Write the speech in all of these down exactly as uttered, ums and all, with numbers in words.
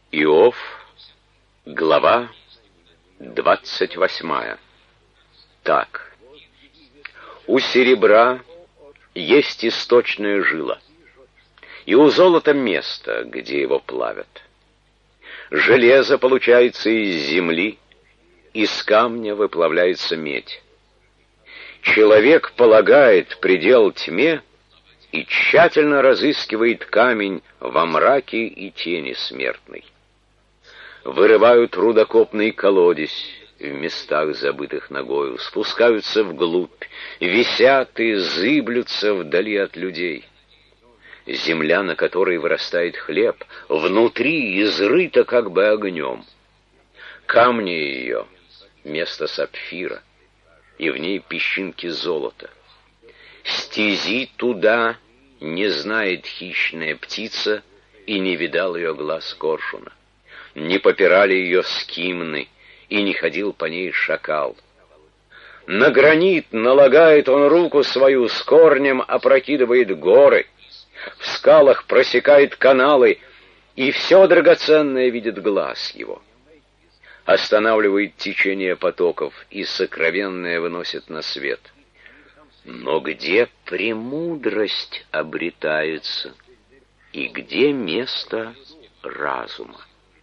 Иов, глава двадцать восьмая. Так. У серебра есть источная жила, и у золота место, где его плавят. Железо получается из земли, из камня выплавляется медь. Человек полагает предел тьме и тщательно разыскивает камень во мраке и тени смертной. Вырывают рудокопный колодец в местах, забытых ногою, спускаются вглубь, висят и зыблются вдали от людей. Земля, на которой вырастает хлеб, внутри изрыта как бы огнем. Камни ее — место сапфира, и в ней песчинки золота. Стези туда не знает хищная птица, и не видал ее глаз коршуна. Не попирали ее скимны, и не ходил по ней шакал. На гранит налагает он руку свою, с корнем опрокидывает горы, в скалах просекает каналы, и все драгоценное видит глаз его. Останавливает течение потоков, и сокровенное выносит на свет. Но где премудрость обретается, и где место разума?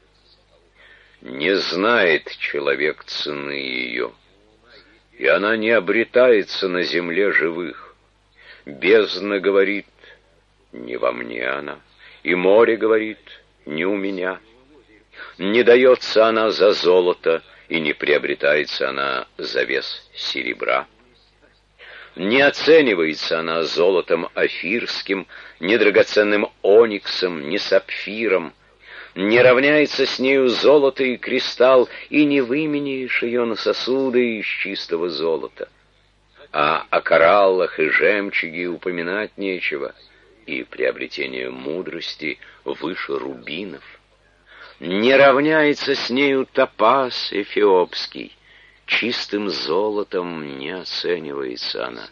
Не знает человек цены ее, и она не обретается на земле живых. Бездна говорит: не во мне она, и море говорит: не у меня. Не дается она за золото, и не приобретается она за вес серебра. Не оценивается она золотом офирским, ни драгоценным ониксом, ни сапфиром. Не равняется с нею золото и кристалл, и не выменяешь ее на сосуды из чистого золота. А о кораллах и жемчуге упоминать нечего, и приобретение мудрости выше рубинов. Не равняется с нею топаз эфиопский, чистым золотом не оценивается она.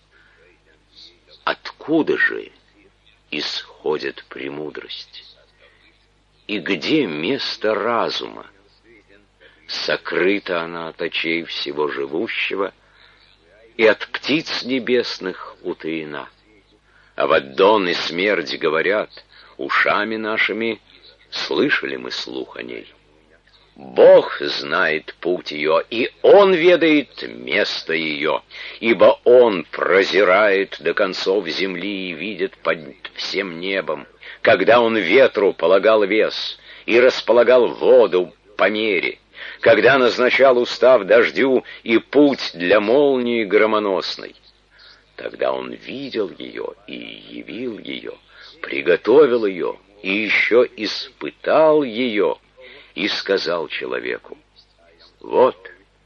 Откуда же исходит премудрость? И где место разума? Сокрыта она от очей всего живущего, и от птиц небесных утаена. Аваддон и смерть говорят: ушами нашими слышали мы слух о ней. Бог знает путь ее, и Он ведает место ее, ибо Он прозирает до концов земли и видит под всем небом, когда Он ветру полагал вес и располагал воду по мере, когда назначал устав дождю и путь для молнии громоносной. Тогда Он видел ее и явил ее, приготовил ее и еще испытал ее, и сказал человеку: вот,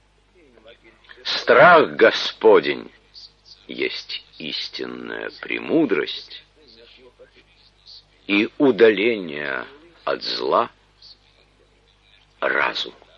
страх Господень есть истинная премудрость, и удаление от зла — разум.